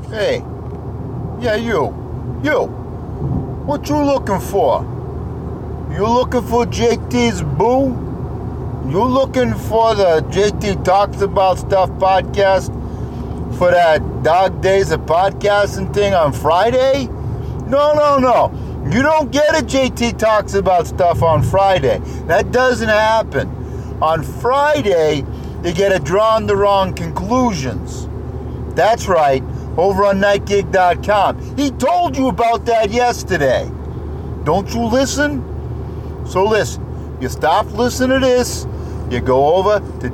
Hey, yeah, you. What you looking for? You looking for JT's Boo? You looking for the JT Talks About Stuff podcast for that Dog Days of Podcasting thing on Friday? No. You don't get a JT Talks About Stuff on Friday. That doesn't happen. On Friday, you get a Drawing the Wrong Conclusions. That's right, over on nightgig.com. He told you about that yesterday. Don't you listen? So listen, you stop listening to this, you go over to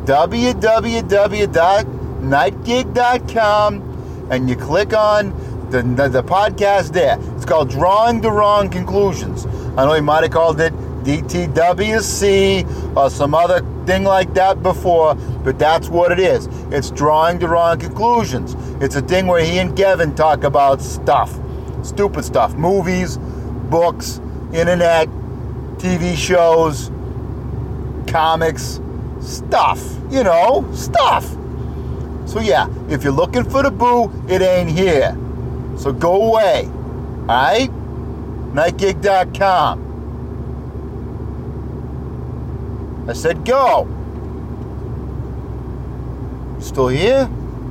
www.nightgig.com and you click on the podcast there. It's called Drawing the Wrong Conclusions. I know you might have called it DTWC or some other thing like that before, but that's what it is. It's Drawing the Wrong Conclusions. It's a thing where he and Kevin talk about stuff, stupid stuff, movies, books, internet, TV shows, comics, stuff, stuff. So yeah, if you're looking for the Boo, it ain't here. So go away, alright? Nightgig.com. I said go. Still here?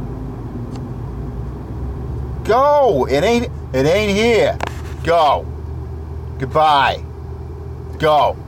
Go. It ain't here. Go. Goodbye. Go.